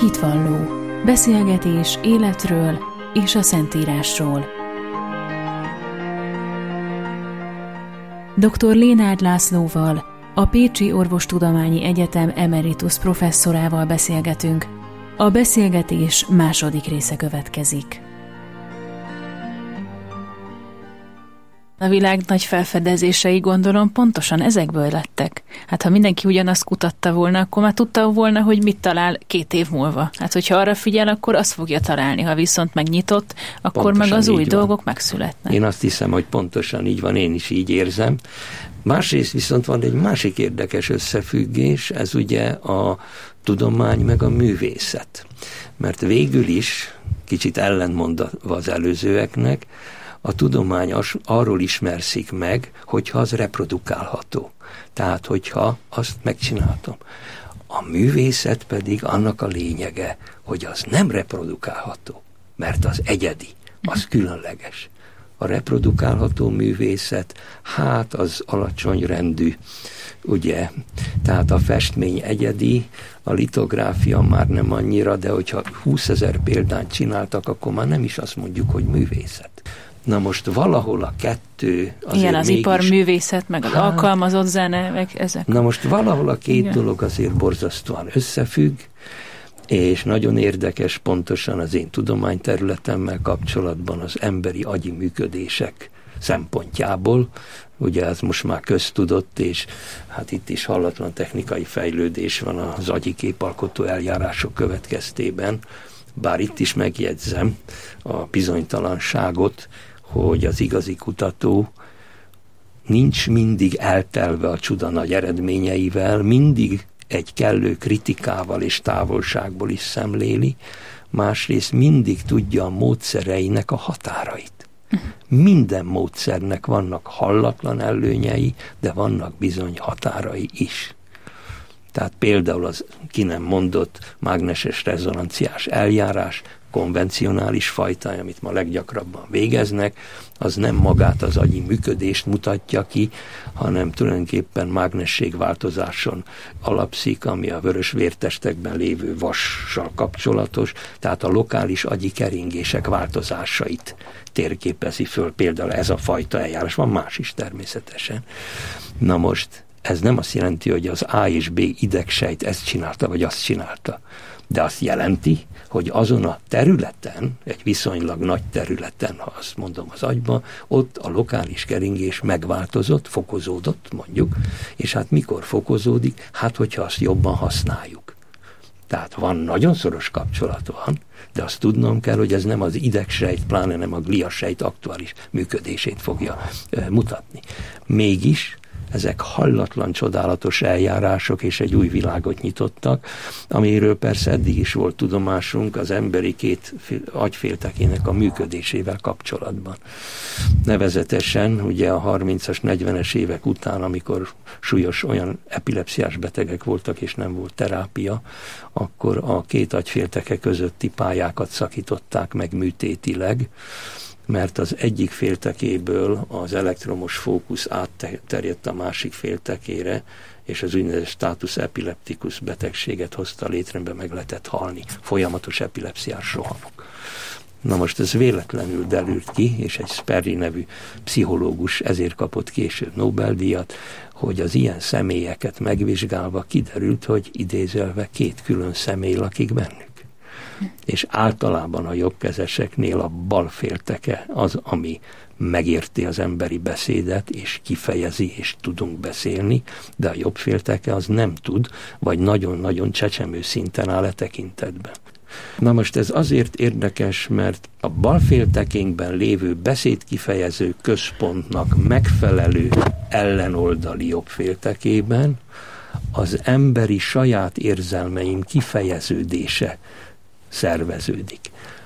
Hitvalló. Beszélgetés életről és a Szentírásról. Dr. Lénárd Lászlóval, a Pécsi Orvostudományi Egyetem emeritus professzorával beszélgetünk. A beszélgetés második része következik. A világ nagy felfedezései, gondolom, pontosan ezekből lettek. Hát ha mindenki ugyanazt kutatta volna, akkor már tudta volna, hogy mit talál 2 év múlva. Hát hogyha arra figyel, akkor azt fogja találni. Ha viszont megnyitott, akkor pontosan meg az új dolgok megszületnek. Én azt hiszem, hogy pontosan így van, én is így érzem. Másrészt viszont van egy másik érdekes összefüggés, ez ugye a tudomány meg a művészet. Mert végül is, kicsit ellentmondva az előzőeknek, a tudomány arról ismerszik meg, hogyha az reprodukálható. Tehát, hogyha azt megcsináltam. A művészet pedig annak a lényege, hogy az nem reprodukálható, mert az egyedi, az különleges. A reprodukálható művészet, hát az alacsony rendű, ugye, tehát a festmény egyedi, a litográfia már nem annyira, de hogyha 20 000 példányt csináltak, akkor már nem is azt mondjuk, hogy művészet. Na most valahol a kettő azért ilyen az mégis, iparművészet, meg az alkalmazott zene, meg ezek. Na most valahol a két dolog azért borzasztóan összefügg, és nagyon érdekes pontosan az én tudományterületemmel kapcsolatban az emberi agyi működések szempontjából. Ugye ez most már köztudott, és hát itt is hallatlan technikai fejlődés van az agyi képalkotó eljárások következtében, bár itt is megjegyzem a bizonytalanságot, hogy az igazi kutató nincs mindig eltelve a csuda nagy eredményeivel, mindig egy kellő kritikával és távolságból is szemléli, másrészt mindig tudja a módszereinek a határait. Minden módszernek vannak hallatlan előnyei, de vannak bizony határai is. Tehát például az ki nem mondott mágneses rezonanciás eljárás, konvencionális fajta, amit ma leggyakrabban végeznek, az nem magát az agyi működést mutatja ki, hanem tulajdonképpen mágnességváltozáson alapszik, ami a vörös vértestekben lévő vassal kapcsolatos, tehát a lokális agyi keringések változásait térképezi föl. Például ez a fajta eljárás, van más is természetesen. Na most ez nem azt jelenti, hogy az A és B idegsejt ezt csinálta, vagy azt csinálta. De azt jelenti, hogy azon a területen, egy viszonylag nagy területen, ha azt mondom az agyban, ott a lokális keringés megváltozott, fokozódott mondjuk, és hát mikor fokozódik? Hát, hogyha azt jobban használjuk. Tehát van, nagyon szoros kapcsolat van, de azt tudnom kell, hogy ez nem az idegsejt, pláne nem a gliasejt aktuális működését fogja mutatni. Mégis ezek hallatlan, csodálatos eljárások, és egy új világot nyitottak, amiről persze eddig is volt tudomásunk az emberi 2 agyféltekének a működésével kapcsolatban. Nevezetesen ugye a 30-as, 40-es évek után, amikor súlyos olyan epilepsziás betegek voltak, és nem volt terápia, akkor a 2 agyfélteke közötti pályákat szakították meg műtétileg, mert az egyik féltekéből az elektromos fókusz átterjedt a másik féltekére, és az úgynevezett status epileptikus betegséget hozta létre, meg lehetett halni. Folyamatos epilepsziás rohamok. Na most ez véletlenül derült ki, és egy Sperry nevű pszichológus ezért kapott később Nobel-díjat, hogy az ilyen személyeket megvizsgálva kiderült, hogy idézőjelve 2 külön személy lakik bennük. És általában a jobbkezeseknél a bal félteke az, ami megérti az emberi beszédet, és kifejezi, és tudunk beszélni, de a jobb félteke az nem tud, vagy nagyon-nagyon csecsemő szinten áll tekintetben. Na most ez azért érdekes, mert a bal féltekénkben lévő beszédkifejező központnak megfelelő ellenoldali jobb féltekében az emberi saját érzelmeim kifejeződése szerveződik.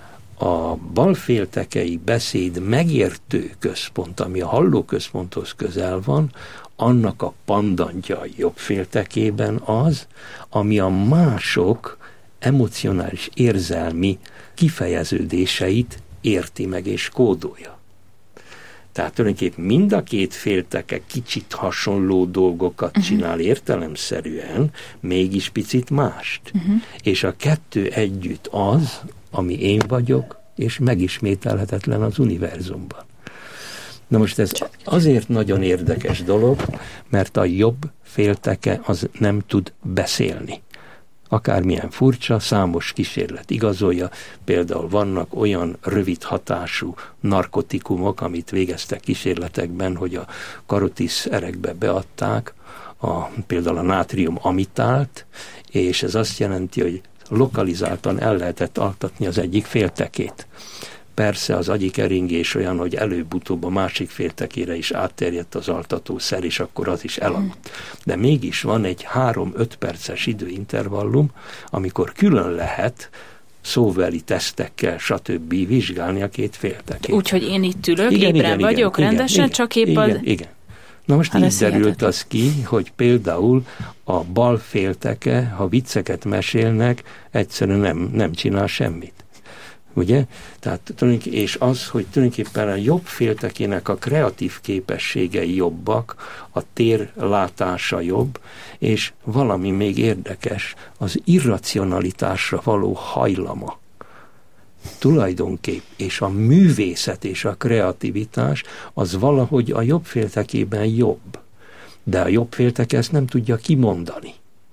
A balféltekei beszéd megértő központ, ami a hallóközponthoz közel van, annak a pandantja a jobb féltekében az, ami a mások emocionális, érzelmi kifejeződéseit érti meg és kódolja. Tehát tulajdonképpen mind a két félteke kicsit hasonló dolgokat csinál értelemszerűen, mégis picit mást. És a kettő együtt az, ami én vagyok, és megismételhetetlen az univerzumban. Na most ez azért nagyon érdekes dolog, mert a jobb félteke az nem tud beszélni. Akármilyen furcsa, számos kísérlet igazolja, például vannak olyan rövid hatású narkotikumok, amit végeztek kísérletekben, hogy a karotisz erekbe beadták, például a nátrium amitált, és ez azt jelenti, hogy lokalizáltan el lehetett altatni az egyik féltekét. Persze az agyi keringés olyan, hogy előbb-utóbb a másik féltekére is átterjedt az altatószer, és akkor az is elaludt. De mégis van egy 3-5 perces időintervallum, amikor külön lehet szóbeli tesztekkel, stb. Vizsgálni a két féltekét. Úgyhogy én itt ülök, ébren vagyok, rendesen, csak épp az... Igen. Na most így derült az ki, hogy például a bal félteke, ha vicceket mesélnek, egyszerűen nem csinál semmit. Ugye? Tehát, és az, hogy tulajdonképpen a jobb féltekének a kreatív képességei jobbak, a térlátása jobb, és valami még érdekes, az irracionalitásra való hajlama. Tulajdonképp, és a művészet és a kreativitás az valahogy a jobb féltekében jobb. De a jobb félteke ezt nem tudja kimondani.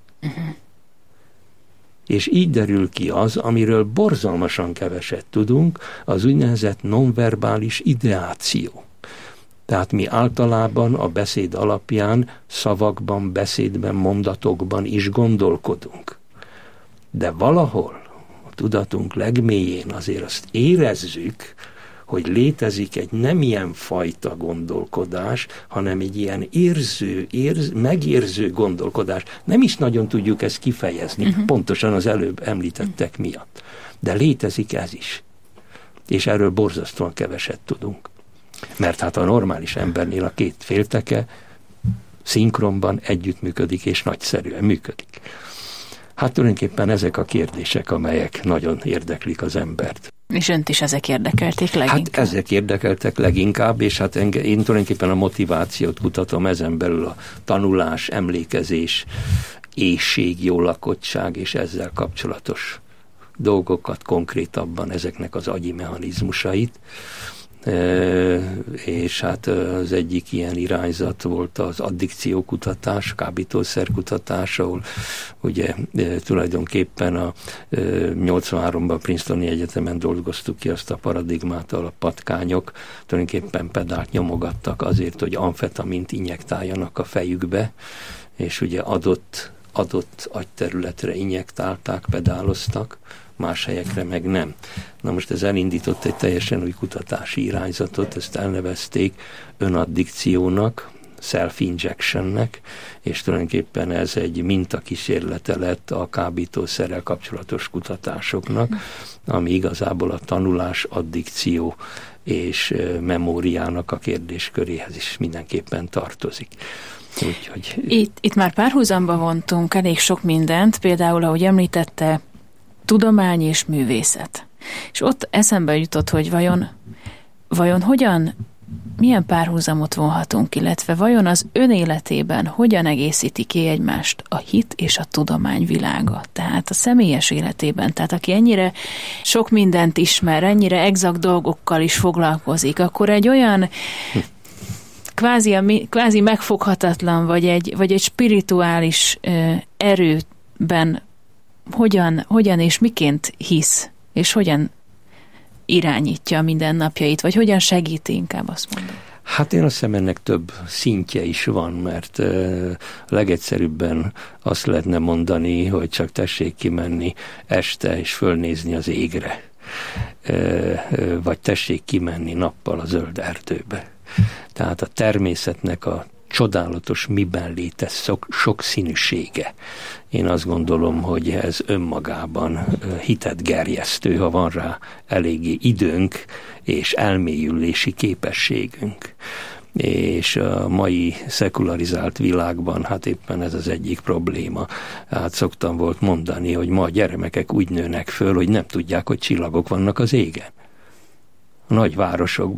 És így derül ki az, amiről borzalmasan keveset tudunk, az úgynevezett nonverbális ideáció. Tehát mi általában a beszéd alapján szavakban, beszédben, mondatokban is gondolkodunk. De valahol a tudatunk legmélyén azért azt érezzük, hogy létezik egy nem ilyen fajta gondolkodás, hanem egy ilyen megérző gondolkodás. Nem is nagyon tudjuk ezt kifejezni, pontosan az előbb említettek miatt. De létezik ez is. És erről borzasztóan keveset tudunk. Mert hát a normális embernél a két félteke szinkronban együttműködik, és nagyszerűen működik. Hát tulajdonképpen ezek a kérdések, amelyek nagyon érdeklik az embert. És önt is ezek érdekelték leginkább? Hát ezek érdekeltek leginkább, és hát én tulajdonképpen a motivációt kutatom, ezen belül a tanulás, emlékezés, éhség, jó lakottság, és ezzel kapcsolatos dolgokat, konkrétabban ezeknek az agyi mechanizmusait. És hát az egyik ilyen irányzat volt az addikciókutatás, kábítószerkutatás, ahol ugye tulajdonképpen a 83-ban a Princetoni Egyetemen dolgoztuk ki azt a paradigmát, ahol a patkányok tulajdonképpen pedált nyomogattak azért, hogy amfetamint injektáljanak a fejükbe, és ugye adott agyterületre injektálták, pedáloztak, más helyekre meg nem. Na most ez elindított egy teljesen új kutatási irányzatot, ezt elnevezték önaddikciónak, self-injectionnek, és tulajdonképpen ez egy mintakísérlete lett a kábítószerrel kapcsolatos kutatásoknak, ami igazából a tanulás, addikció és memóriának a kérdésköréhez is mindenképpen tartozik. Úgyhogy... Itt már párhuzamba vontunk elég sok mindent, például, ahogy említette, tudomány és művészet. És ott eszembe jutott, hogy vajon milyen párhuzamot vonhatunk, illetve vajon az ön életében hogyan egészíti ki egymást a hit és a tudomány világa. Tehát a személyes életében, tehát aki ennyire sok mindent ismer, ennyire exakt dolgokkal is foglalkozik, akkor egy olyan kvázi megfoghatatlan, vagy egy spirituális erőben hogyan és miként hisz, és hogyan irányítja a mindennapjait, vagy hogyan segíti, inkább azt mondom. Hát én azt hiszem, ennek több szintje is van, mert legegyszerűbben azt lehetne mondani, hogy csak tessék kimenni este és fölnézni az égre, vagy tessék kimenni nappal a zöld erdőbe. Tehát a természetnek a csodálatos miben létez sokszínűsége. Én azt gondolom, hogy ez önmagában hitet gerjesztő, ha van rá eléggé időnk és elmélyülési képességünk. És a mai szekularizált világban hát éppen ez az egyik probléma. Hát szoktam volt mondani, hogy ma a gyermekek úgy nőnek föl, hogy nem tudják, hogy csillagok vannak az égen. A nagyvárosokban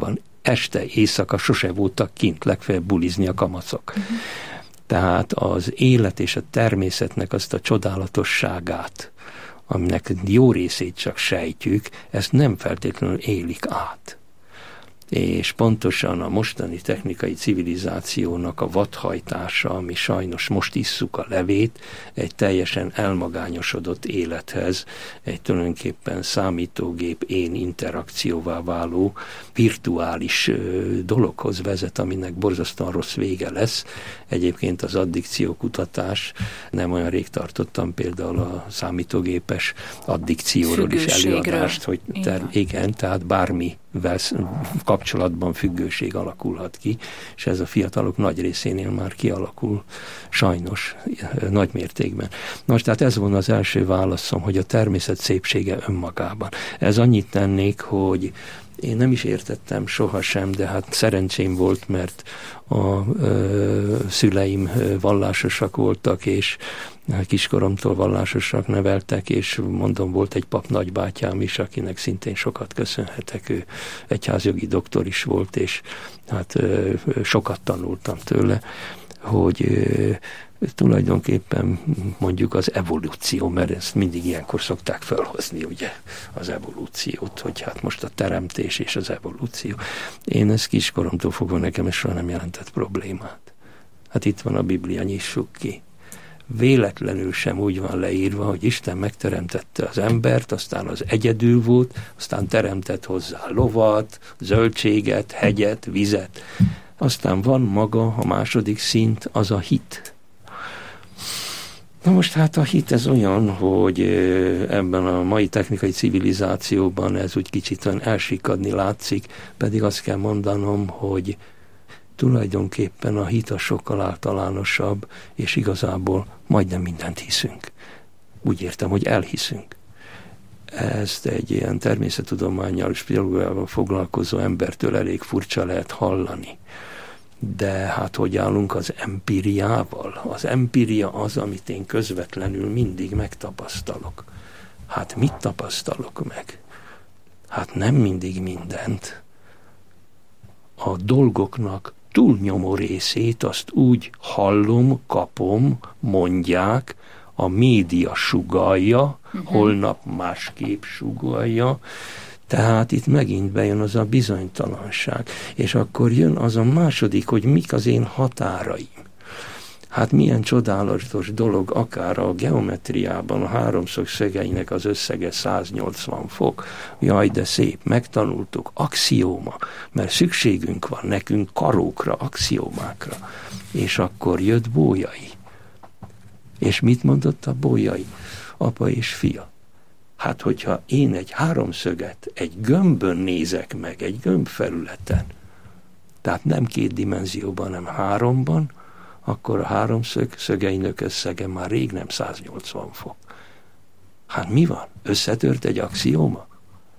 este, éjszaka sose voltak kint, legfeljebb bulizni a kamaszok. Tehát az élet és a természetnek azt a csodálatosságát, aminek jó részét csak sejtjük, ezt nem feltétlenül élik át. És pontosan a mostani technikai civilizációnak a vadhajtása, ami sajnos most isszuk a levét, egy teljesen elmagányosodott élethez, egy tulajdonképpen számítógép én interakcióvá váló virtuális dologhoz vezet, aminek borzasztóan rossz vége lesz. Egyébként az addikciókutatás, nem olyan rég tartottam például a számítógépes addikcióról is előadást, hogy igen, tehát bármivel kapcsolatban függőség alakulhat ki, és ez a fiatalok nagy részénél már kialakul, sajnos, nagy mértékben. Nos, tehát ez volna az első válaszom, hogy a természet szépsége önmagában. Ez annyit tennék, hogy én nem is értettem sohasem, de hát szerencsém volt, mert a szüleim vallásosak voltak, és kiskoromtól vallásosak neveltek, és mondom, volt egy pap nagybátyám is, akinek szintén sokat köszönhetek, ő egyházjogi doktor is volt, és hát sokat tanultam tőle, hogy tulajdonképpen mondjuk az evolúció, mert ezt mindig ilyenkor szokták felhozni, ugye, az evolúciót, hogy hát most a teremtés és az evolúció. Én ezt kiskoromtól fogva nekem ez soha nem jelentett problémát. Hát itt van a Biblia, nyissuk ki. Véletlenül sem úgy van leírva, hogy Isten megteremtette az embert, aztán az egyedül volt, aztán teremtett hozzá lovat, zöldséget, hegyet, vizet. Aztán van maga a második szint, az a hit. Na most hát a hit ez olyan, hogy ebben a mai technikai civilizációban ez úgy kicsit olyan elsikadni látszik, pedig azt kell mondanom, hogy tulajdonképpen a hit a sokkal általánosabb, és igazából majdnem mindent hiszünk. Úgy értem, hogy elhiszünk. Ezt egy ilyen természettudománnyal és biológiával foglalkozó embertől elég furcsa lehet hallani. De hát hogy állunk az empíriával? Az empíria az, amit én közvetlenül mindig megtapasztalok. Hát mit tapasztalok meg? Hát nem mindig mindent. A dolgoknak túlnyomó részét azt úgy hallom, kapom, mondják, a média sugallja, holnap másképp sugallja, tehát itt megint bejön az a bizonytalanság, és akkor jön az a második, hogy mik az én határaim. Hát milyen csodálatos dolog, akár a geometriában a háromszög szögeinek az összege 180 fok. Jaj, de szép, megtanultuk, axióma, mert szükségünk van nekünk karókra, axiómákra. És akkor jött Bolyai. És mit mondott a Bolyai? Apa és fia. Hát, hogyha én egy háromszöget egy gömbön nézek meg, egy gömbfelületen, tehát nem 2 dimenzióban, hanem 3-ban, akkor a háromszög szögeinek összege már rég nem 180 fok. Hát mi van? Összetört egy axióma?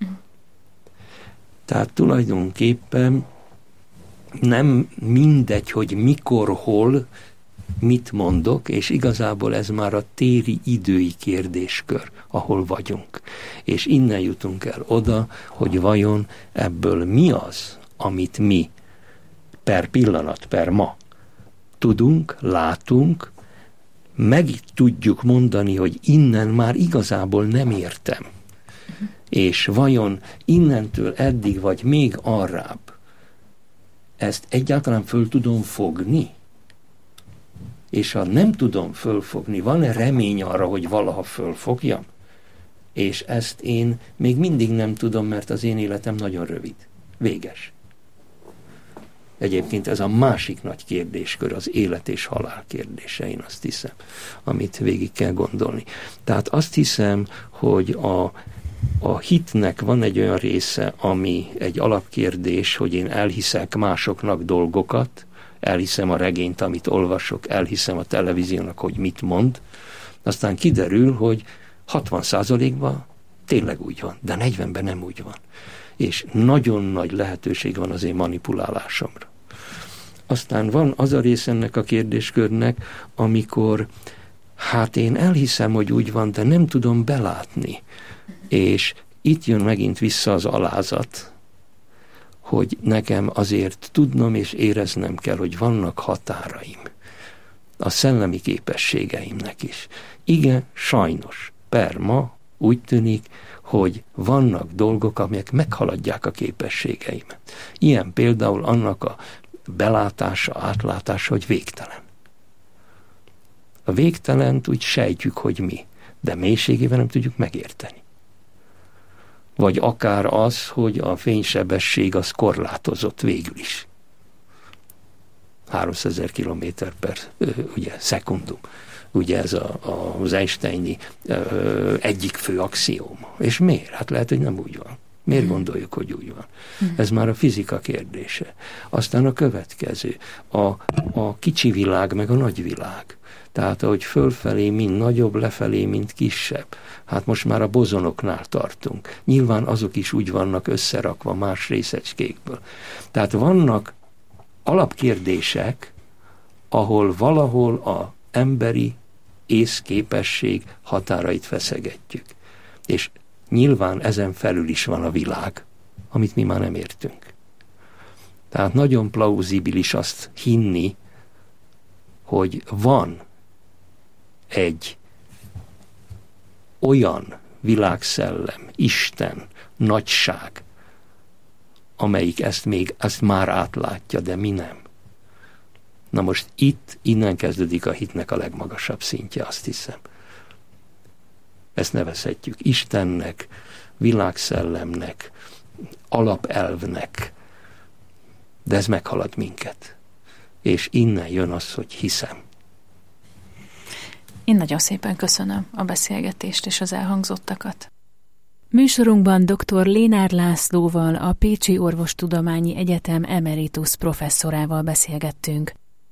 Tehát tulajdonképpen nem mindegy, hogy mikor, hol, mit mondok, és igazából ez már a téri idői kérdéskör, ahol vagyunk. És innen jutunk el oda, hogy vajon ebből mi az, amit mi per pillanat, per ma tudunk, látunk, meg tudjuk mondani, hogy innen már igazából nem értem. És vajon innentől eddig, vagy még arrább ezt egyáltalán föl tudom fogni? És ha nem tudom fölfogni, van-e remény arra, hogy valaha fölfogjam? És ezt én még mindig nem tudom, mert az én életem nagyon rövid. Véges. Egyébként ez a másik nagy kérdéskör, az élet és halál kérdése, én azt hiszem, amit végig kell gondolni. Tehát azt hiszem, hogy a hitnek van egy olyan része, ami egy alapkérdés, hogy én elhiszek másoknak dolgokat, elhiszem a regényt, amit olvasok, elhiszem a televíziónak, hogy mit mond, aztán kiderül, hogy 60%-ban tényleg úgy van, de 40-ben nem úgy van. És nagyon nagy lehetőség van az én manipulálásomra. Aztán van az a rész ennek a kérdéskörnek, amikor hát én elhiszem, hogy úgy van, de nem tudom belátni. És itt jön megint vissza az alázat, hogy nekem azért tudnom és éreznem kell, hogy vannak határaim a szellemi képességeimnek is. Igen, sajnos, ma úgy tűnik, hogy vannak dolgok, amelyek meghaladják a képességeimet. Ilyen például annak a belátása, átlátása, hogy végtelen. A végtelent úgy sejtjük, hogy mi, de mélységében nem tudjuk megérteni. Vagy akár az, hogy a fénysebesség az korlátozott végül is. 300 000 kilométer per szekundum. Ugye ez az Einsteini egyik fő axióma. És miért? Hát lehet, hogy nem úgy van. Miért gondoljuk, hogy úgy van? Ez már a fizika kérdése. Aztán a következő, a kicsi világ, meg a nagy világ. Tehát, ahogy fölfelé mind nagyobb, lefelé mind kisebb. Hát most már a bozonoknál tartunk. Nyilván azok is úgy vannak összerakva más részecskékből. Tehát vannak alapkérdések, ahol valahol a emberi észképesség határait feszegetjük. És nyilván ezen felül is van a világ, amit mi már nem értünk. Tehát nagyon plauzibilis azt hinni, hogy van egy olyan világszellem, Isten, nagyság, amelyik ezt már átlátja, de mi nem. Na most innen kezdődik a hitnek a legmagasabb szintje, azt hiszem. Ezt nevezhetjük Istennek, világszellemnek, alapelvnek, de ez meghalad minket. És innen jön az, hogy hiszem. Én nagyon szépen köszönöm a beszélgetést és az elhangzottakat. Műsorunkban dr. Lénár Lászlóval, a Pécsi Orvostudományi Egyetem emeritus professzorával beszélgettünk.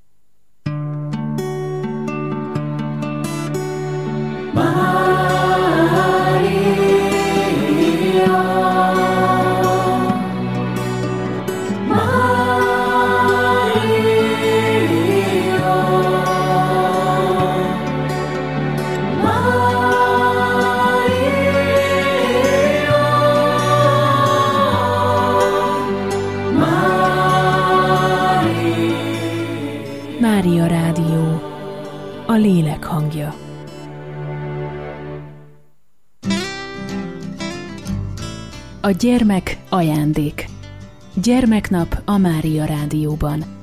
Mária Rádió, a lélek hangja. A gyermek ajándék. Gyermeknap a Mária Rádióban.